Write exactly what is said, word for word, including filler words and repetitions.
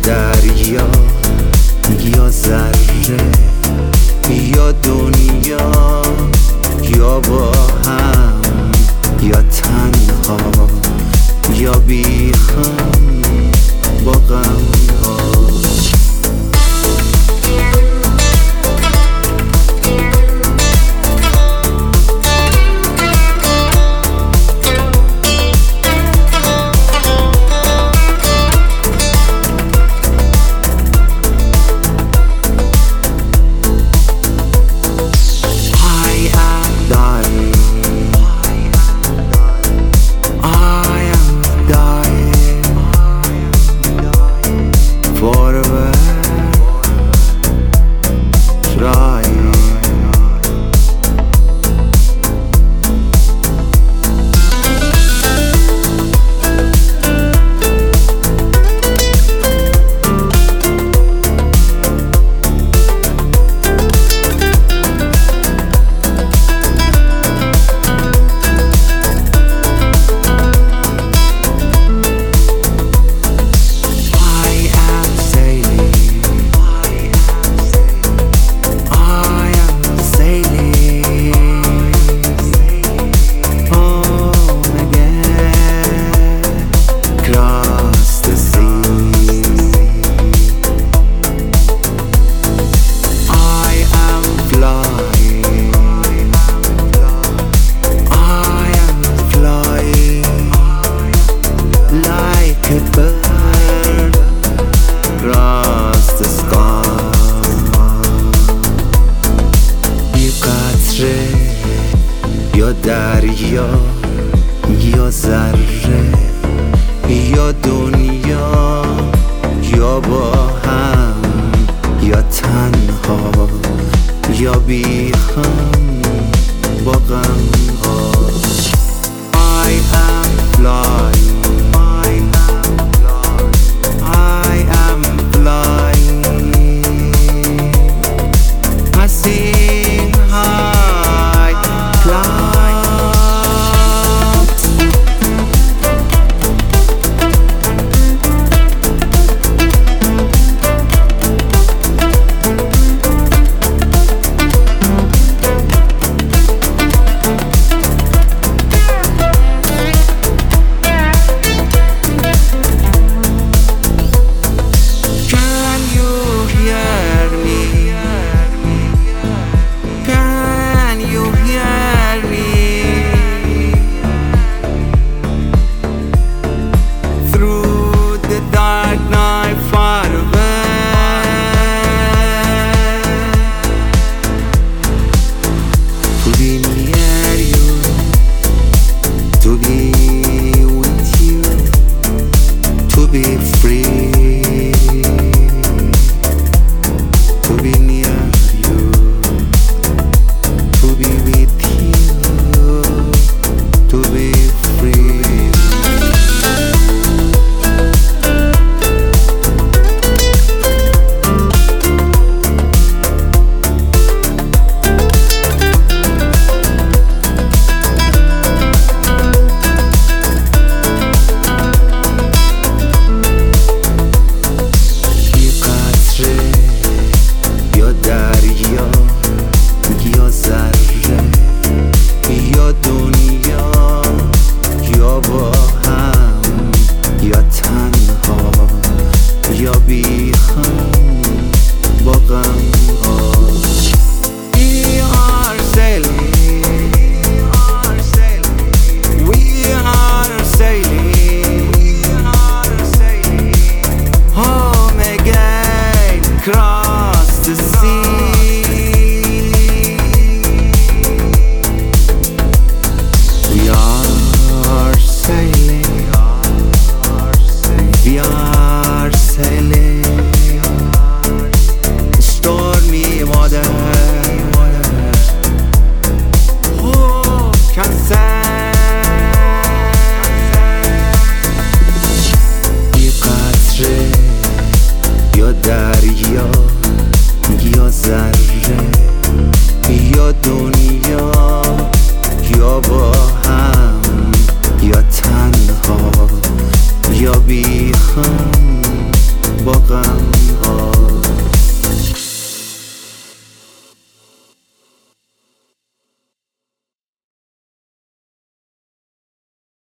دریا یا ذره یا دنیا، یا با هم یا تنها یا بی خم با غم ها. یا دریا یا ذره یا دنیا، یا با هم یا تنها یا بی خم با غم ها. I am flying, I am flying, I am flying, passing high, flying. دریا یا ذره یا دنیا، یا با هم یا تنها یا بی خم با غم